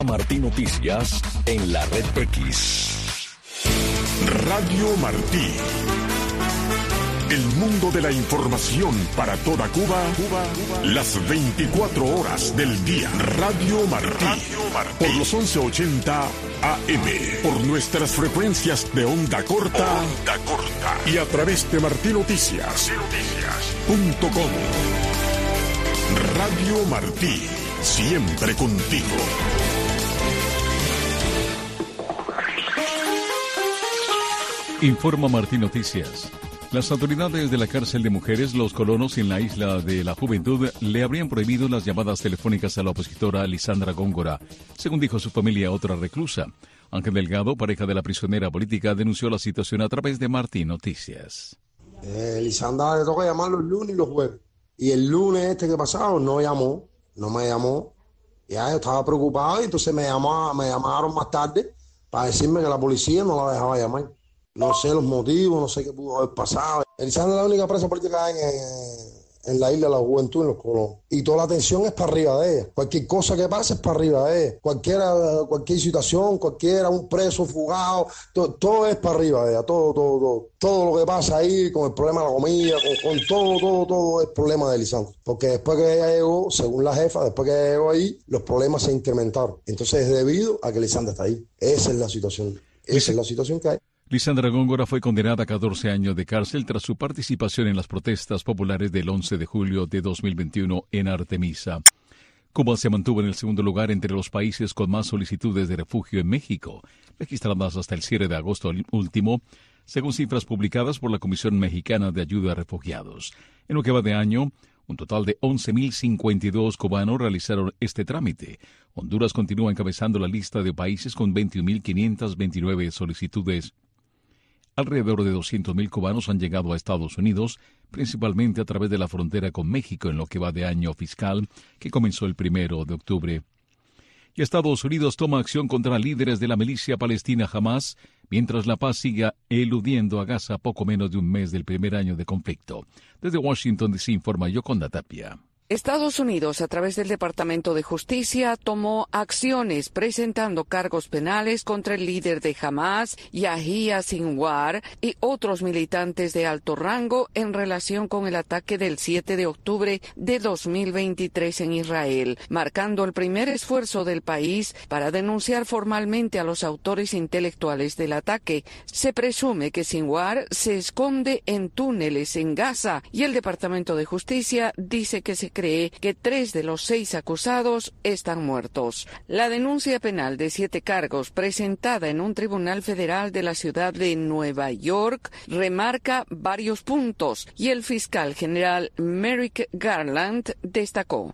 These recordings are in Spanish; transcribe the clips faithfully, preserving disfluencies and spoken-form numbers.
Martí Noticias en la red X. Radio Martí. El mundo de la información para toda Cuba, Cuba, Cuba, las veinticuatro horas del día. Radio Martí. Radio Martí. Por los once ochenta A M. Por nuestras frecuencias de onda corta. Onda corta. Y a través de martí noticias punto com. Radio Martí. Siempre contigo. Informa Martí Noticias. Las autoridades de la cárcel de mujeres Los Colonos en la isla de la Juventud le habrían prohibido las llamadas telefónicas a la opositora Lisandra Góngora, según dijo su familia, otra reclusa. Ángel Delgado, pareja de la prisionera política, denunció la situación a través de Martí Noticias. Eh, Lisandra le toca llamar los lunes y los jueves. Y el lunes este que pasado no llamó, no me llamó. Ya yo estaba preocupado y entonces me, llamó, me llamaron más tarde para decirme que la policía no la dejaba llamar. No sé los motivos, no sé qué pudo haber pasado. Lisandra es la única presa política en, en, en la isla de la Juventud, en Los Colonos. Y toda la atención es para arriba de ella. Cualquier cosa que pase es para arriba de ella. Cualquiera, cualquier situación, cualquiera, un preso fugado, todo, todo es para arriba de ella. Todo, todo, todo. Todo lo que pasa ahí, con el problema de la comida, con, con todo, todo, todo es problema de Lisandra. Porque después que ella llegó, según la jefa, después que ella llegó ahí, los problemas se incrementaron. Entonces es debido a que Lisandra está ahí. Esa es la situación. Esa es la situación que hay. Lisandra Góngora fue condenada a catorce años de cárcel tras su participación en las protestas populares del once de julio de dos mil veintiuno en Artemisa. Cuba se mantuvo en el segundo lugar entre los países con más solicitudes de refugio en México, registradas hasta el cierre de agosto último, según cifras publicadas por la Comisión Mexicana de Ayuda a Refugiados. En lo que va de año, un total de once mil cincuenta y dos cubanos realizaron este trámite. Honduras continúa encabezando la lista de países con veintiún mil quinientas veintinueve solicitudes. Alrededor de doscientos mil cubanos han llegado a Estados Unidos, principalmente a través de la frontera con México en lo que va de año fiscal, que comenzó el primero de octubre. Y Estados Unidos toma acción contra líderes de la milicia palestina Hamas, mientras la paz siga eludiendo a Gaza poco menos de un mes del primer año de conflicto. Desde Washington D C informa Yoconda Tapia. Estados Unidos, a través del Departamento de Justicia, tomó acciones presentando cargos penales contra el líder de Hamas, Yahya Sinwar, y otros militantes de alto rango en relación con el ataque del siete de octubre de dos mil veintitrés en Israel, marcando el primer esfuerzo del país para denunciar formalmente a los autores intelectuales del ataque. Se presume que Sinwar se esconde en túneles en Gaza y el Departamento de Justicia dice que se cree que tres de los seis acusados están muertos. La denuncia penal de siete cargos presentada en un tribunal federal de la ciudad de Nueva York remarca varios puntos y el fiscal general Merrick Garland destacó: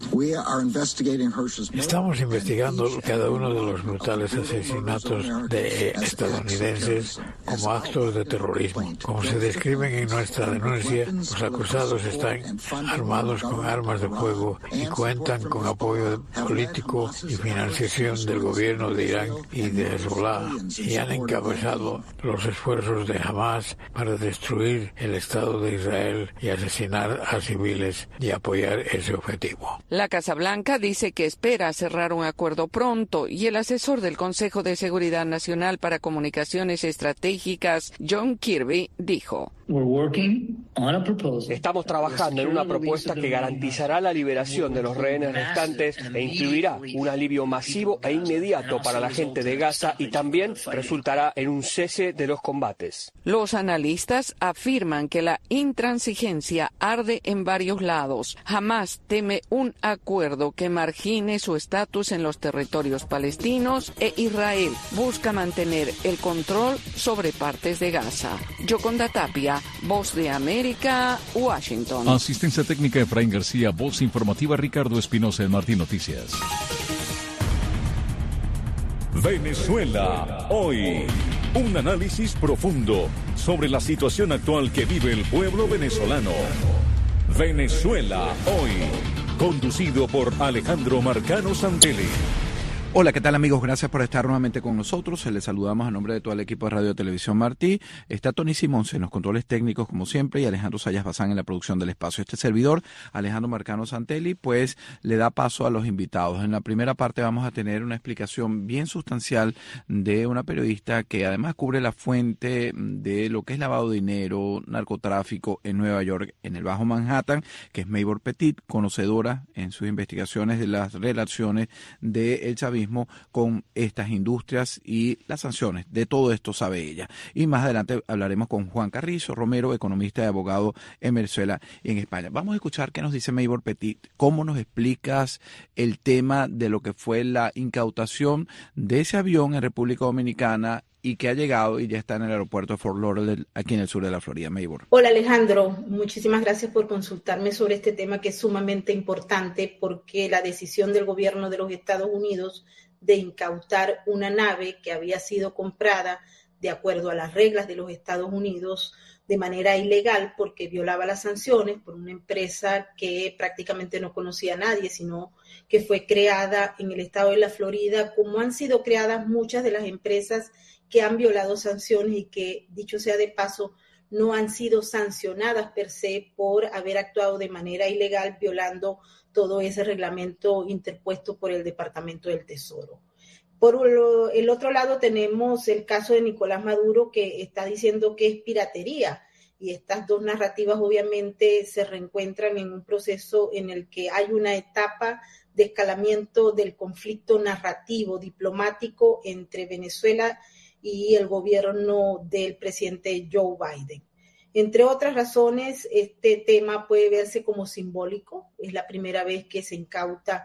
Estamos investigando cada uno de los brutales asesinatos de estadounidenses como actos de terrorismo. Como se describen en nuestra denuncia, los acusados están armados con armas de fuego y cuentan con apoyo político y financiación del gobierno de Irán y de Hezbollah, y han encabezado los esfuerzos de Hamas para destruir el Estado de Israel y asesinar a civiles y apoyar ese objetivo. La Casa Blanca dice que espera cerrar un acuerdo pronto y el asesor del Consejo de Seguridad Nacional para Comunicaciones Estratégicas, John Kirby, dijo: Estamos trabajando en una propuesta que garantizará la liberación de los rehenes restantes e incluirá un alivio masivo e inmediato para la gente de Gaza y también resultará en un cese de los combates. Los analistas afirman que la intransigencia arde en varios lados. Hamas teme un acuerdo que margine su estatus en los territorios palestinos e Israel busca mantener el control sobre partes de Gaza. Yoconda Tapia, Voz de América, Washington. Asistencia técnica Efraín García, voz informativa Ricardo Espinosa en Martí Noticias. Venezuela hoy. Un análisis profundo sobre la situación actual que vive el pueblo venezolano. Venezuela hoy. Conducido por Alejandro Marcano Santelli. Hola, ¿qué tal amigos? Gracias por estar nuevamente con nosotros. Les saludamos a nombre de todo el equipo de Radio Televisión Martí. Está Tony Simón en los controles técnicos como siempre y Alejandro Sayas Bazán en la producción del espacio. Este servidor, Alejandro Marcano Santelli, pues le da paso a los invitados. En la primera parte vamos a tener una explicación bien sustancial de una periodista que además cubre la fuente de lo que es lavado de dinero, narcotráfico en Nueva York, en el Bajo Manhattan, que es Maybor Petit, conocedora en sus investigaciones de las relaciones del chavismo con estas industrias y las sanciones. De todo esto sabe ella. Y más adelante hablaremos con Juan Carrizo Romero, economista y abogado en Venezuela y en España. Vamos a escuchar qué nos dice Maybor Petit. ¿Cómo nos explicas el tema de lo que fue la incautación de ese avión en República Dominicana y que ha llegado y ya está en el aeropuerto de Fort Lauderdale, aquí en el sur de la Florida? Maybor. Hola Alejandro, muchísimas gracias por consultarme sobre este tema que es sumamente importante, porque la decisión del gobierno de los Estados Unidos de incautar una nave que había sido comprada de acuerdo a las reglas de los Estados Unidos de manera ilegal, porque violaba las sanciones por una empresa que prácticamente no conocía a nadie, sino que fue creada en el estado de la Florida, como han sido creadas muchas de las empresas que han violado sanciones y que, dicho sea de paso, no han sido sancionadas per se por haber actuado de manera ilegal, violando todo ese reglamento interpuesto por el Departamento del Tesoro. Por el otro lado tenemos el caso de Nicolás Maduro, que está diciendo que es piratería, y estas dos narrativas obviamente se reencuentran en un proceso en el que hay una etapa de escalamiento del conflicto narrativo diplomático entre Venezuela y el gobierno del presidente Joe Biden. Entre otras razones, este tema puede verse como simbólico. Es la primera vez que se incauta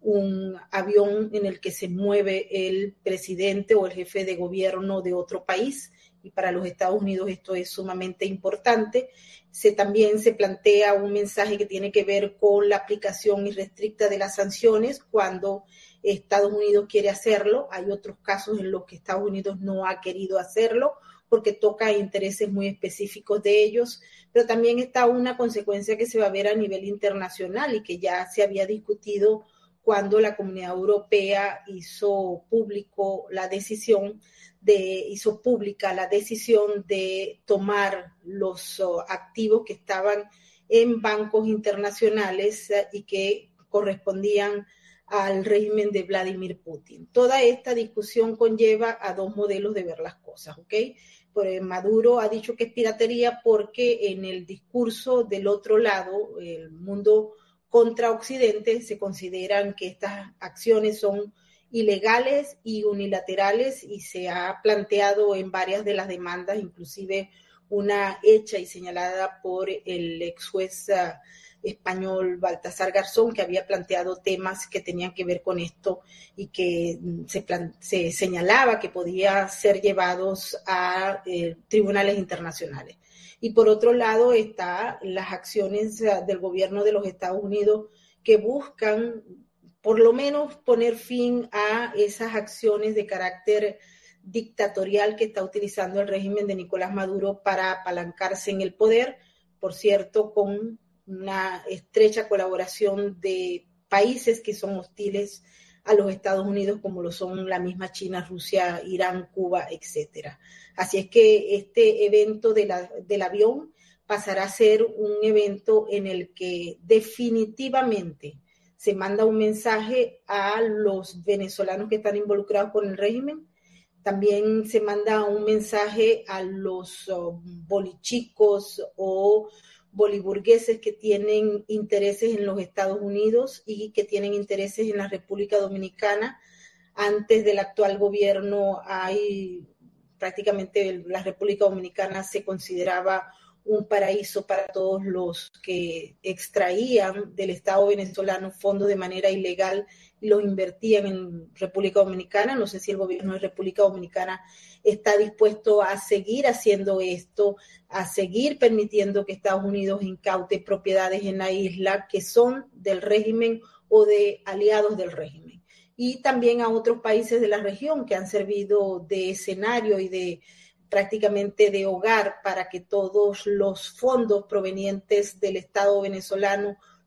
un avión en el que se mueve el presidente o el jefe de gobierno de otro país, y para los Estados Unidos esto es sumamente importante. Se, también se plantea un mensaje que tiene que ver con la aplicación irrestricta de las sanciones cuando Estados Unidos quiere hacerlo. Hay otros casos en los que Estados Unidos no ha querido hacerlo porque toca intereses muy específicos de ellos, pero también está una consecuencia que se va a ver a nivel internacional y que ya se había discutido cuando la Comunidad Europea hizo público la decisión de, hizo pública la decisión de tomar los uh, activos que estaban en bancos internacionales uh, y que correspondían al régimen de Vladimir Putin. Toda esta discusión conlleva a dos modelos de ver las cosas, ¿ok? Por Maduro ha dicho que es piratería porque en el discurso del otro lado, el mundo contra Occidente, se consideran que estas acciones son ilegales y unilaterales, y se ha planteado en varias de las demandas, inclusive una hecha y señalada por el ex juez uh, español Baltasar Garzón, que había planteado temas que tenían que ver con esto y que se, plan- se señalaba que podía ser llevados a eh, tribunales internacionales. Y por otro lado están las acciones uh, del gobierno de los Estados Unidos que buscan por lo menos poner fin a esas acciones de carácter dictatorial que está utilizando el régimen de Nicolás Maduro para apalancarse en el poder, por cierto, con una estrecha colaboración de países que son hostiles a los Estados Unidos, como lo son la misma China, Rusia, Irán, Cuba, etcétera. Así es que este evento de la, del avión pasará a ser un evento en el que definitivamente se manda un mensaje a los venezolanos que están involucrados con el régimen. También se manda un mensaje a los uh, bolichicos o boliburgueses que tienen intereses en los Estados Unidos y que tienen intereses en la República Dominicana. Antes del actual gobierno, hay prácticamente la República Dominicana se consideraba un paraíso para todos los que extraían del Estado venezolano fondos de manera ilegal y los invertían en República Dominicana. No sé si el gobierno de República Dominicana está dispuesto a seguir haciendo esto, a seguir permitiendo que Estados Unidos incaute propiedades en la isla que son del régimen o de aliados del régimen. Y también a otros países de la región que han servido de escenario y de prácticamente de hogar para que todos los fondos provenientes del Estado venezolano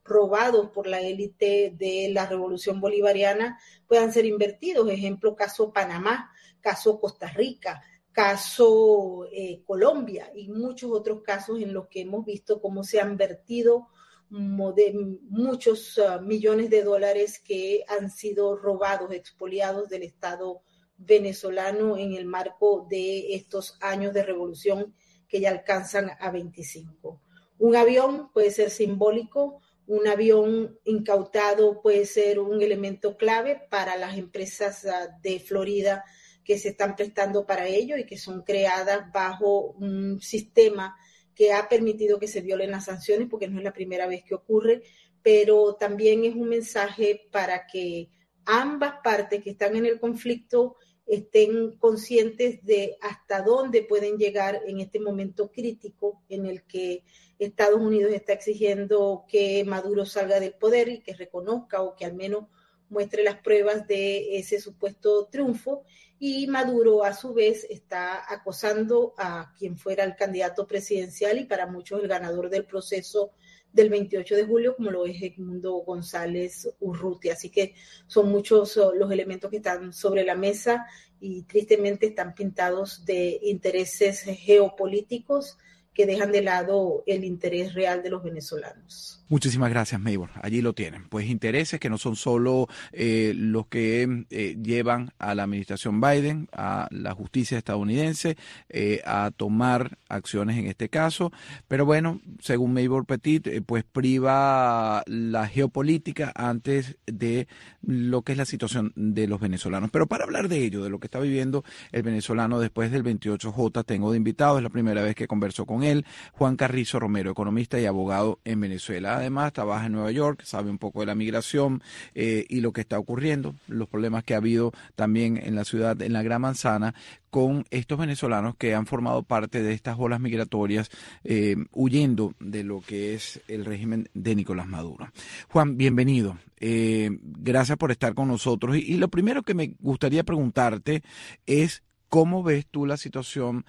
robados por la élite de la Revolución Bolivariana puedan ser invertidos. Ejemplo, caso Panamá, caso Costa Rica, caso eh, Colombia y muchos otros casos en los que hemos visto cómo se han vertido de muchos uh, millones de dólares que han sido robados, expoliados del Estado venezolano en el marco de estos años de revolución que ya alcanzan a veinticinco. Un avión puede ser simbólico, un avión incautado puede ser un elemento clave para las empresas uh, de Florida que se están prestando para ello y que son creadas bajo un sistema que ha permitido que se violen las sanciones, porque no es la primera vez que ocurre, pero también es un mensaje para que ambas partes que están en el conflicto estén conscientes de hasta dónde pueden llegar en este momento crítico en el que Estados Unidos está exigiendo que Maduro salga del poder y que reconozca o que al menos muestre las pruebas de ese supuesto triunfo, y Maduro a su vez está acosando a quien fuera el candidato presidencial y para muchos el ganador del proceso del veintiocho de julio, como lo es Edmundo González Urrutia. Así que son muchos los elementos que están sobre la mesa y tristemente están pintados de intereses geopolíticos que dejan de lado el interés real de los venezolanos. Muchísimas gracias, Maybor. Allí lo tienen. Pues intereses que no son solo eh, los que eh, llevan a la administración Biden, a la justicia estadounidense, eh, a tomar acciones en este caso. Pero bueno, según Maybor Petit, eh, pues priva la geopolítica antes de lo que es la situación de los venezolanos. Pero para hablar de ello, de lo que está viviendo el venezolano después del veintiocho J, tengo de invitado, es la primera vez que converso con él, Juan Carrizo Romero, economista y abogado en Venezuela. Además, trabaja en Nueva York, sabe un poco de la migración eh, y lo que está ocurriendo, los problemas que ha habido también en la ciudad, en la Gran Manzana, con estos venezolanos que han formado parte de estas olas migratorias eh, huyendo de lo que es el régimen de Nicolás Maduro. Juan, bienvenido. Eh, gracias por estar con nosotros. Y, y lo primero que me gustaría preguntarte es ¿cómo ves tú la situación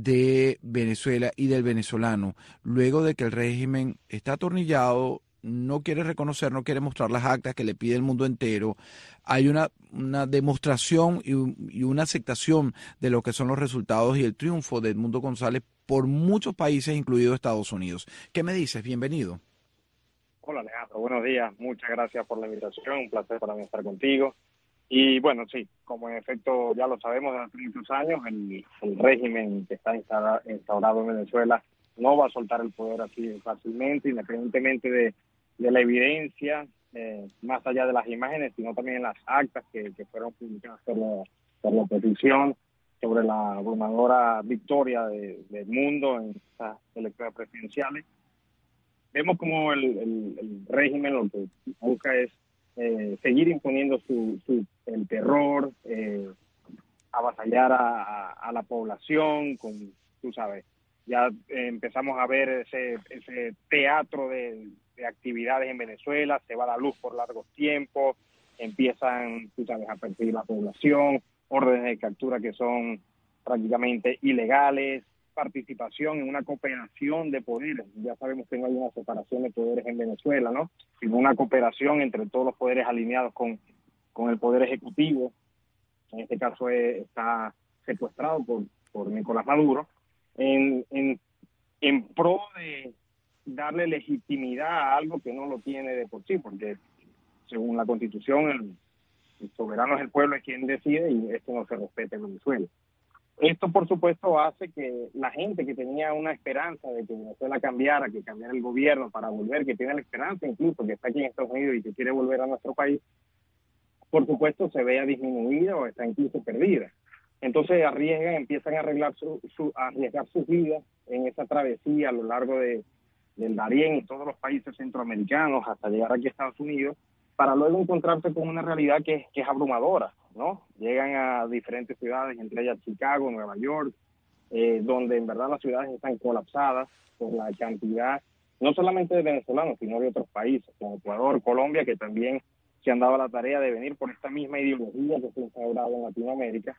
de Venezuela y del venezolano luego de que el régimen está atornillado, no quiere reconocer, no quiere mostrar las actas que le pide el mundo entero? Hay una, una demostración y, y una aceptación de lo que son los resultados y el triunfo de Edmundo González por muchos países, incluido Estados Unidos. ¿Qué me dices? Bienvenido. Hola, Alejandro. Buenos días. Muchas gracias por la invitación. Un placer para mí estar contigo. Y bueno, sí, como en efecto ya lo sabemos desde hace muchos años, el, el régimen que está instaurado en Venezuela no va a soltar el poder así fácilmente, independientemente de, de la evidencia, eh, más allá de las imágenes, sino también las actas que, que fueron publicadas por la, por la oposición sobre la abrumadora victoria de, del mundo en estas elecciones presidenciales. Vemos como el, el, el régimen lo que busca es Eh, seguir imponiendo su, su el terror, eh, avasallar a, a, a la población, con, tú sabes, ya eh, empezamos a ver ese, ese teatro de, de actividades en Venezuela, se va la luz por largos tiempos, empiezan, tú sabes, a perseguir la población, órdenes de captura que son prácticamente ilegales, participación en una cooperación de poderes. Ya sabemos que no hay una separación de poderes en Venezuela, ¿no? Sino una cooperación entre todos los poderes alineados con, con el poder ejecutivo. En este caso es, está secuestrado por, por Nicolás Maduro, en, en, en pro de darle legitimidad a algo que no lo tiene de por sí, porque según la Constitución el, el soberano es el pueblo, es quien decide, y esto no se respeta en Venezuela. Esto, por supuesto, hace que la gente que tenía una esperanza de que Venezuela cambiara, que cambiara el gobierno para volver, que tiene la esperanza incluso, que está aquí en Estados Unidos y que quiere volver a nuestro país, por supuesto, se vea disminuida o está incluso perdida. Entonces arriesgan, empiezan a, arreglar su, su, a arriesgar sus vidas en esa travesía a lo largo de, del Darién y todos los países centroamericanos hasta llegar aquí a Estados Unidos, para luego encontrarse con una realidad que, que es abrumadora, ¿no? Llegan a diferentes ciudades, entre ellas Chicago, Nueva York, eh, donde en verdad las ciudades están colapsadas por la cantidad, no solamente de venezolanos, sino de otros países, como Ecuador, Colombia, que también se han dado la tarea de venir por esta misma ideología que se ha instaurado en Latinoamérica,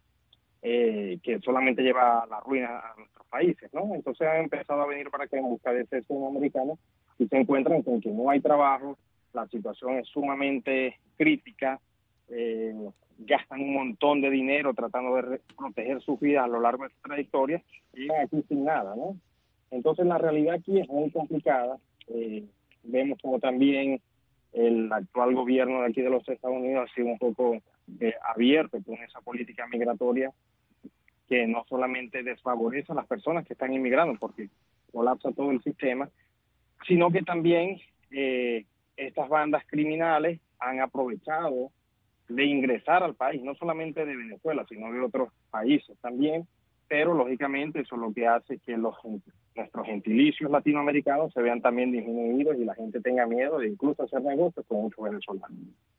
eh, que solamente lleva la ruina a nuestros países, ¿no? Entonces han empezado a venir para acá en busca de ese sueño americano, y se encuentran con que no hay trabajo, la situación es sumamente crítica, eh, gastan un montón de dinero tratando de re- proteger sus vidas a lo largo de su trayectoria y llegan aquí sin nada, ¿no? Entonces la realidad aquí es muy complicada. Eh, vemos como también el actual gobierno de aquí de los Estados Unidos ha sido un poco eh, abierto con esa política migratoria que no solamente desfavorece a las personas que están inmigrando porque colapsa todo el sistema, sino que también eh, estas bandas criminales han aprovechado de ingresar al país, no solamente de Venezuela, sino de otros países también, pero lógicamente eso es lo que hace que los nuestros gentilicios latinoamericanos se vean también disminuidos y la gente tenga miedo de incluso hacer negocios con muchos venezolanos.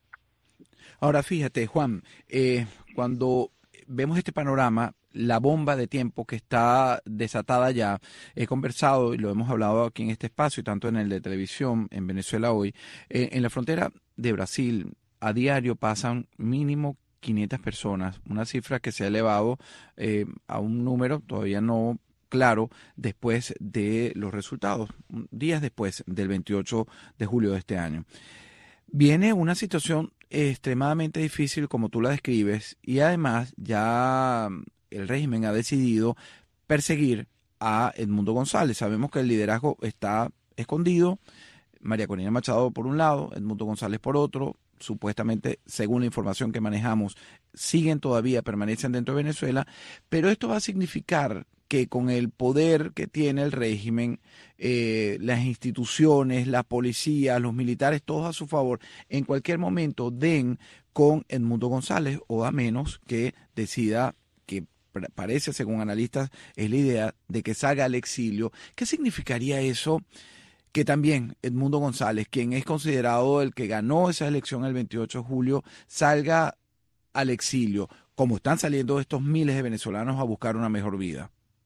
Ahora fíjate, Juan, eh, cuando vemos este panorama, la bomba de tiempo que está desatada ya, he conversado y lo hemos hablado aquí en este espacio y tanto en el de televisión en Venezuela hoy, eh, en la frontera de Brasil a diario pasan mínimo quinientas personas, una cifra que se ha elevado eh, a un número todavía no claro después de los resultados, días después del veintiocho de julio de este año. Viene una situación extremadamente difícil como tú la describes y además ya el régimen ha decidido perseguir a Edmundo González. Sabemos que el liderazgo está escondido, María Corina Machado por un lado, Edmundo González por otro, supuestamente, según la información que manejamos, siguen todavía, permanecen dentro de Venezuela, pero esto va a significar que con el poder que tiene el régimen, eh, las instituciones, la policía, los militares, todos a su favor, en cualquier momento den con Edmundo González, o a menos que decida, que parece, según analistas, es la idea de que salga al exilio. ¿Qué significaría eso? Que también Edmundo González, quien es considerado el que ganó esa elección el veintiocho de julio, salga al exilio, como están saliendo estos miles de venezolanos a buscar una mejor vida.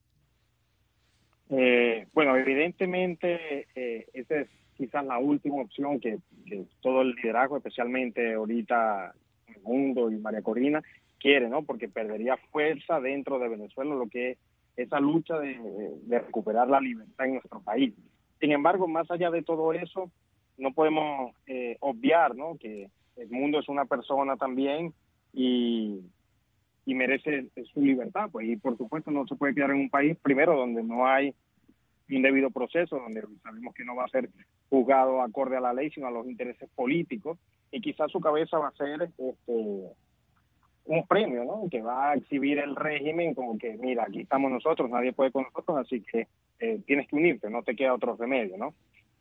Eh, bueno, evidentemente eh, esa es quizás la última opción que, que todo el liderazgo, especialmente ahorita Edmundo y María Corina, quiere, ¿no? Porque perdería fuerza dentro de Venezuela lo que es esa lucha de, de recuperar la libertad en nuestro país. Sin embargo, más allá de todo eso, no podemos eh, obviar, ¿no? Que Edmundo es una persona también y, y merece su libertad, pues, y por supuesto no se puede quedar en un país, primero, donde no hay un debido proceso, donde sabemos que no va a ser juzgado acorde a la ley, sino a los intereses políticos, y quizás su cabeza va a ser este, un premio, ¿no? Que va a exhibir el régimen como que, mira, aquí estamos nosotros, nadie puede con nosotros, así que eh, tienes que unirte, no te queda otro remedio, ¿no?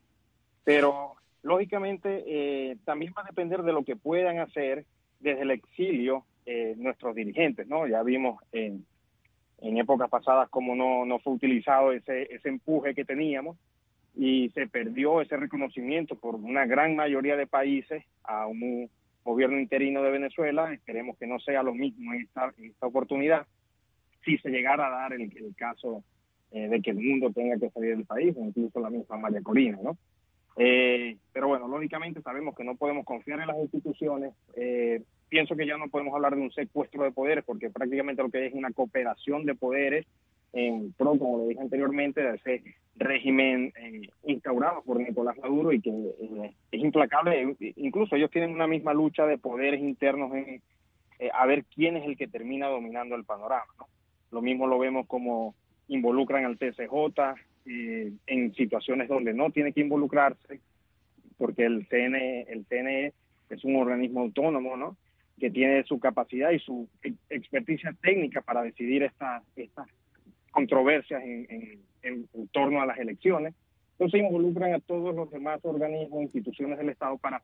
Pero, lógicamente, eh, también va a depender de lo que puedan hacer desde el exilio eh, nuestros dirigentes, ¿no? Ya vimos en, en épocas pasadas cómo no, no fue utilizado ese, ese empuje que teníamos y se perdió ese reconocimiento por una gran mayoría de países a un gobierno interino de Venezuela. Esperemos que no sea lo mismo en esta, en esta oportunidad, si se llegara a dar el, el caso eh, de que el mundo tenga que salir del país, o incluso la misma María Corina, ¿no? Eh, pero bueno, lógicamente sabemos que no podemos confiar en las instituciones. Eh, pienso que ya no podemos hablar de un secuestro de poderes, porque prácticamente lo que es una cooperación de poderes en pro, como lo dije anteriormente, de ese régimen eh, instaurado por Nicolás Maduro y que eh, es implacable. Incluso ellos tienen una misma lucha de poderes internos en eh, a ver quién es el que termina dominando el panorama, ¿no? Lo mismo lo vemos como involucran al T C J eh, en situaciones donde no tiene que involucrarse, porque el C N E, el C N E es un organismo autónomo, ¿no? Que tiene su capacidad y su experticia técnica para decidir estas estas controversias en, en, en, en torno a las elecciones. Entonces involucran a todos los demás organismos, instituciones del Estado para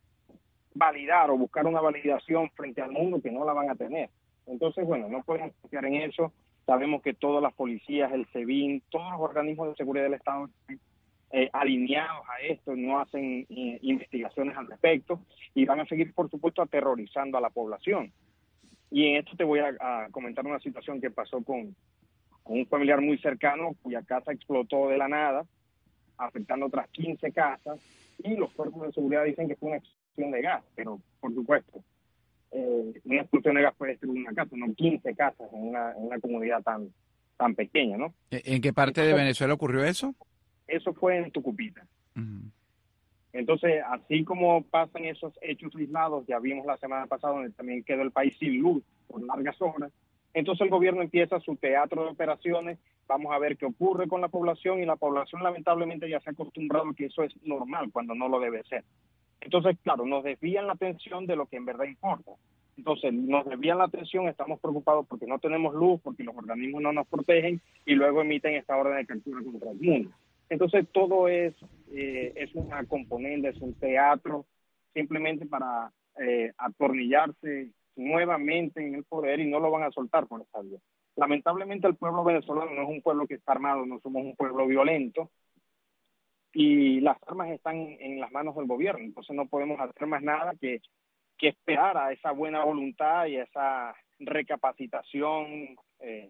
validar o buscar una validación frente al mundo que no la van a tener. Entonces, bueno, no podemos confiar en eso. Sabemos que todas las policías, el SEBIN, todos los organismos de seguridad del Estado están eh, alineados a esto, no hacen eh, investigaciones al respecto y van a seguir, por supuesto, aterrorizando a la población. Y en esto te voy a, a comentar una situación que pasó con con un familiar muy cercano cuya casa explotó de la nada, afectando otras quince casas, y los cuerpos de seguridad dicen que fue una explosión de gas, pero por supuesto, eh, una explosión de gas puede destruir una casa, no quince casas en una, en una comunidad tan, tan pequeña, ¿no? ¿En qué parte de Venezuela ocurrió eso? Eso fue en Tucupita. Uh-huh. Entonces, así como pasan esos hechos aislados, ya vimos la semana pasada donde también quedó el país sin luz por largas horas, entonces el gobierno empieza su teatro de operaciones. Vamos a ver qué ocurre con la población, y la población lamentablemente ya se ha acostumbrado a que eso es normal cuando no lo debe ser. Entonces, claro, nos desvían la atención de lo que en verdad importa. Entonces, nos desvían la atención, estamos preocupados porque no tenemos luz, porque los organismos no nos protegen, y luego emiten esta orden de captura contra el mundo. Entonces, todo es, eh, es una componente, es un teatro, simplemente para eh, atornillarse nuevamente en el poder, y no lo van a soltar por esta vía. Lamentablemente, el pueblo venezolano no es un pueblo que está armado, no somos un pueblo violento, y las armas están en las manos del gobierno. Entonces no podemos hacer más nada que, que esperar a esa buena voluntad y a esa recapacitación eh,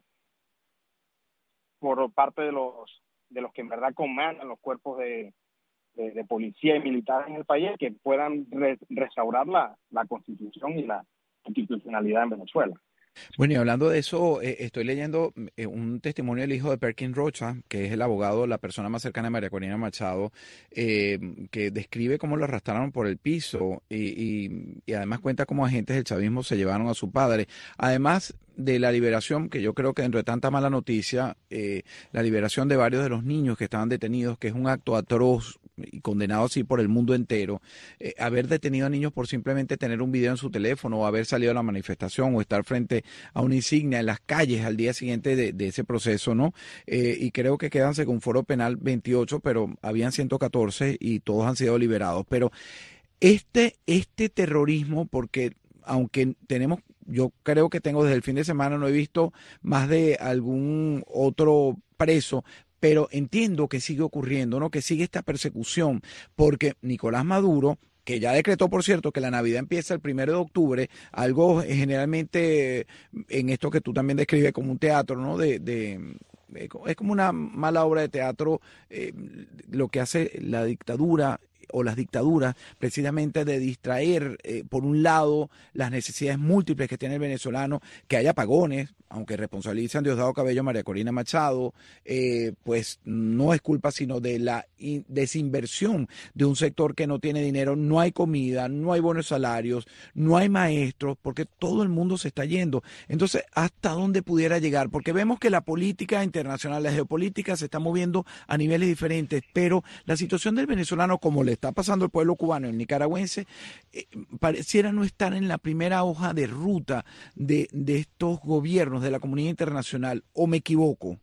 por parte de los de los que en verdad comandan los cuerpos de, de, de policía y militares en el país, que puedan re, restaurar la, la constitución y la institucionalidad en Venezuela. Bueno, y hablando de eso, eh, estoy leyendo eh, un testimonio del hijo de Perkin Rocha, que es el abogado, la persona más cercana a María Corina Machado, eh, que describe cómo lo arrastraron por el piso y, y, y además cuenta cómo agentes del chavismo se llevaron a su padre. Además de la liberación, que yo creo que dentro de tanta mala noticia, eh, la liberación de varios de los niños que estaban detenidos, que es un acto atroz y condenado así por el mundo entero, eh, haber detenido a niños por simplemente tener un video en su teléfono, o haber salido a la manifestación, o estar frente a una insignia en las calles al día siguiente de, de ese proceso, ¿no? Eh, y creo que quedan según Foro Penal veintiocho, pero habían ciento catorce y todos han sido liberados. Pero este, este terrorismo, porque aunque tenemos, yo creo que tengo desde el fin de semana, no he visto más de algún otro preso, pero entiendo que sigue ocurriendo, ¿no? Que sigue esta persecución, porque Nicolás Maduro, que ya decretó, por cierto, que la Navidad empieza el primero de octubre, algo generalmente en esto que tú también describes como un teatro, ¿no? De, de es como una mala obra de teatro, eh, lo que hace la dictadura o las dictaduras, precisamente de distraer, eh, por un lado, las necesidades múltiples que tiene el venezolano, que haya apagones, aunque responsabilizan Diosdado Cabello, María Corina Machado, eh, pues no es culpa sino de la in- desinversión de un sector que no tiene dinero, no hay comida, no hay buenos salarios, no hay maestros, porque todo el mundo se está yendo. Entonces, ¿hasta dónde pudiera llegar? Porque vemos que la política internacional, la geopolítica se está moviendo a niveles diferentes, pero la situación del venezolano, como le está pasando al pueblo cubano y el nicaragüense, eh, pareciera no estar en la primera hoja de ruta de, de estos gobiernos, de la comunidad internacional, ¿o me equivoco?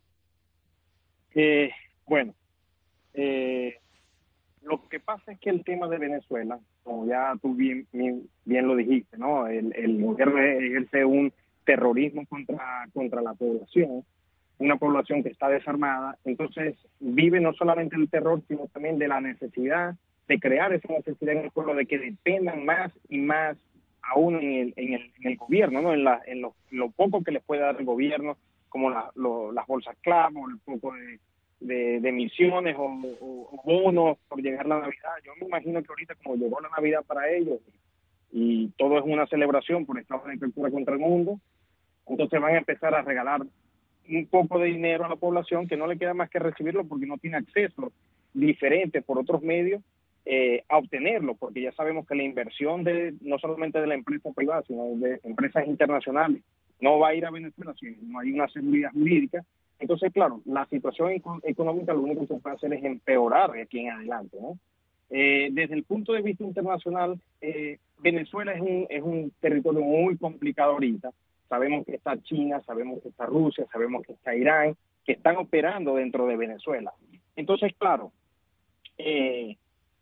Eh, bueno, eh, lo que pasa es que el tema de Venezuela, como ya tú bien, bien, bien lo dijiste, ¿no? El, el gobierno ejerce un terrorismo contra, contra la población, una población que está desarmada, entonces vive no solamente el terror, sino también de la necesidad de crear esa necesidad en el pueblo, de que dependan más y más aún en el, en el, en el gobierno, ¿no? En, la, en lo, lo poco que les puede dar el gobierno, como la, lo, las bolsas clavo, el poco de, de, de emisiones o, o, o bonos por llegar la Navidad. Yo me imagino que ahorita, como llegó la Navidad para ellos y todo es una celebración por esta orden de captura contra el mundo, entonces van a empezar a regalar un poco de dinero a la población que no le queda más que recibirlo porque no tiene acceso diferente por otros medios eh, a obtenerlo, porque ya sabemos que la inversión de no solamente de la empresa privada, sino de empresas internacionales no va a ir a Venezuela si no hay una seguridad jurídica. Entonces, claro, la situación económica lo único que se puede hacer es empeorar de aquí en adelante, ¿no? Eh, desde el punto de vista internacional, eh, Venezuela es un, es un territorio muy complicado ahorita. Sabemos que está China, sabemos que está Rusia, sabemos que está Irán, que están operando dentro de Venezuela. Entonces, claro, eh,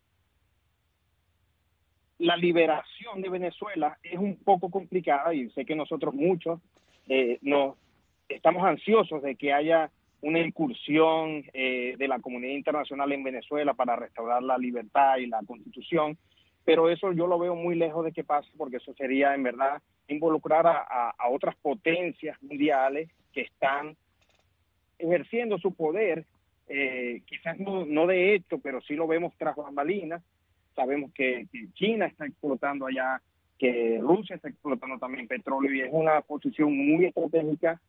la liberación de Venezuela es un poco complicada y sé que nosotros muchos eh, nos estamos ansiosos de que haya una incursión eh, de la comunidad internacional en Venezuela para restaurar la libertad y la constitución, pero eso yo lo veo muy lejos de que pase, porque eso sería en verdad involucrar a, a, a otras potencias mundiales que están ejerciendo su poder, eh, quizás no, no de hecho, pero sí lo vemos tras bambalinas. Sabemos que, que China está explotando allá, que Rusia está explotando también petróleo, y es una posición muy estratégica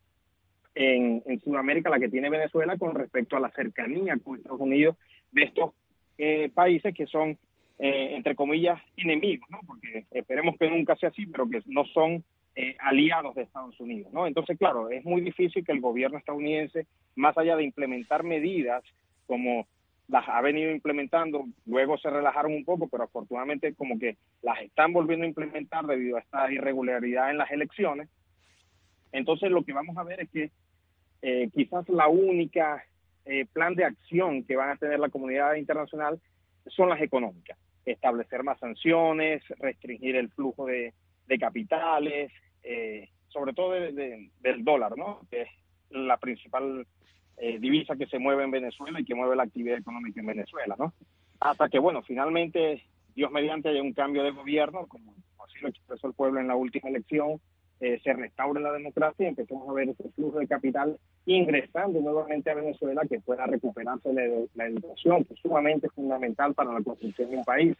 en, en Sudamérica la que tiene Venezuela con respecto a la cercanía con Estados Unidos de estos eh, países que son, eh, entre comillas, enemigos, ¿no? Porque esperemos que nunca sea así, pero que no son eh, aliados de Estados Unidos, ¿no? Entonces, claro, es muy difícil que el gobierno estadounidense, más allá de implementar medidas como las ha venido implementando, luego se relajaron un poco, pero afortunadamente como que las están volviendo a implementar debido a esta irregularidad en las elecciones. Entonces lo que vamos a ver es que eh, quizás la única eh, plan de acción que van a tener la comunidad internacional son las económicas. Establecer más sanciones, restringir el flujo de, de capitales, eh, sobre todo de, de, del dólar, ¿no? Que es la principal eh, divisa que se mueve en Venezuela y que mueve la actividad económica en Venezuela, ¿no? Hasta que, bueno, finalmente, Dios mediante, haya un cambio de gobierno, como así lo expresó el pueblo en la última elección, eh, se restaure la democracia y empecemos a ver ese flujo de capital ingresando nuevamente a Venezuela, que pueda recuperarse la, la educación, que es sumamente fundamental para la construcción de un país.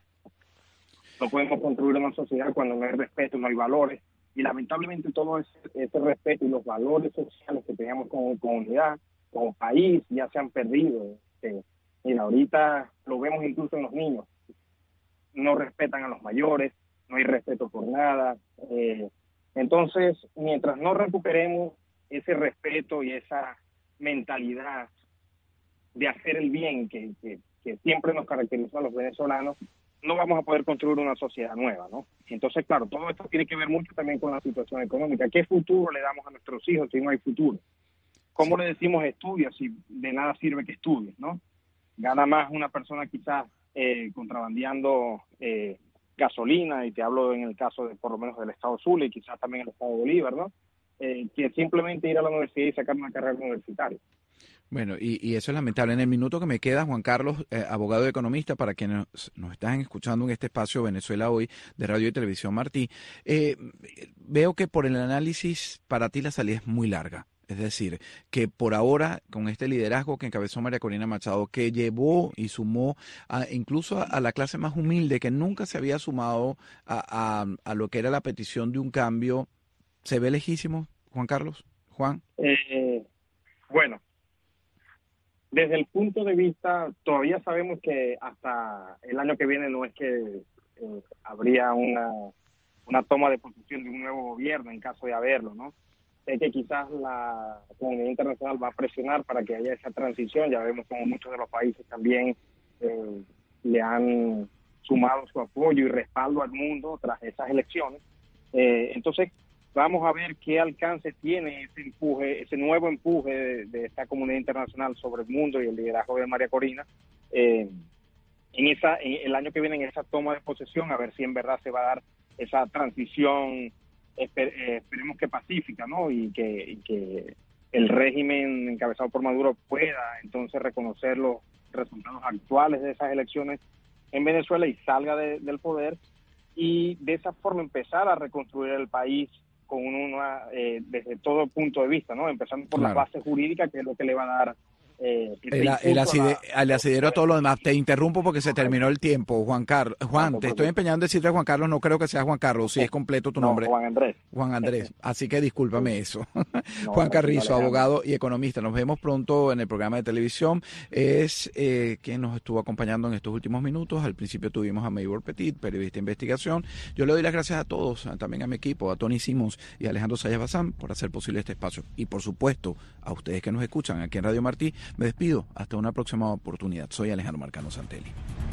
No podemos construir una sociedad cuando no hay respeto, no hay valores, y lamentablemente todo ese, ese respeto y los valores sociales que teníamos como comunidad, como país, ya se han perdido. Eh, mira, ahorita lo vemos incluso en los niños, no respetan a los mayores, no hay respeto por nada. Eh, entonces, mientras no recuperemos ese respeto y esa mentalidad de hacer el bien que, que, que siempre nos caracterizó a los venezolanos, no vamos a poder construir una sociedad nueva, ¿no? Entonces, claro, todo esto tiene que ver mucho también con la situación económica. ¿Qué futuro le damos a nuestros hijos si no hay futuro? ¿Cómo le decimos estudia si de nada sirve que estudies, ¿no? Gana más una persona quizás eh, contrabandeando eh, gasolina, y te hablo en el caso de por lo menos del estado Zulia y quizás también el estado Bolívar, ¿no? Eh, que simplemente ir a la universidad y sacar una carrera universitaria. Bueno, y, y eso es lamentable. En el minuto que me queda, Juan Carlos, eh, abogado y economista, para quienes nos, nos están escuchando en este espacio Venezuela Hoy de Radio y Televisión Martí, eh, veo que por el análisis para ti la salida es muy larga. Es decir, que por ahora, con este liderazgo que encabezó María Corina Machado, que llevó y sumó a, incluso a, a la clase más humilde, que nunca se había sumado a, a, a lo que era la petición de un cambio, ¿se ve lejísimo, Juan Carlos? Juan. Eh, bueno, desde el punto de vista, todavía sabemos que hasta el año que viene no es que eh, habría una, una toma de posesión de un nuevo gobierno en caso de haberlo, ¿no? Sé que quizás la comunidad internacional va a presionar para que haya esa transición. Ya vemos como muchos de los países también eh, le han sumado su apoyo y respaldo al mundo tras esas elecciones. Eh, entonces, vamos a ver qué alcance tiene ese empuje, ese nuevo empuje de, de esta comunidad internacional sobre el mundo y el liderazgo de María Corina eh, en esa en el año que viene, en esa toma de posesión, a ver si en verdad se va a dar esa transición, esper, eh, esperemos que pacífica, ¿no? Y que, y que el régimen encabezado por Maduro pueda entonces reconocer los resultados actuales de esas elecciones en Venezuela y salga de, del poder, y de esa forma empezar a reconstruir el país con una, eh, desde todo punto de vista, ¿no? Empezando por claro. la base jurídica, que es lo que le va a dar eh, el, el, acide, la, el asidero a todo lo demás. Te interrumpo porque se terminó el tiempo, Juan Carlos. Juan, no, te estoy empeñando en decirte Juan Carlos, no creo que sea Juan Carlos, si es completo tu no, nombre. Juan Andrés. Juan Andrés, así que discúlpame eso. No, Juan Carrizo, abogado y economista. Nos vemos pronto en el programa de televisión. Es eh, quien nos estuvo acompañando en estos últimos minutos. Al principio tuvimos a Maybor Petit, periodista de investigación. Yo le doy las gracias a todos, también a mi equipo, a Tony Simons y a Alejandro Sayas Bazán por hacer posible este espacio. Y por supuesto, a ustedes que nos escuchan aquí en Radio Martí, me despido. Hasta una próxima oportunidad. Soy Alejandro Marcano Santelli.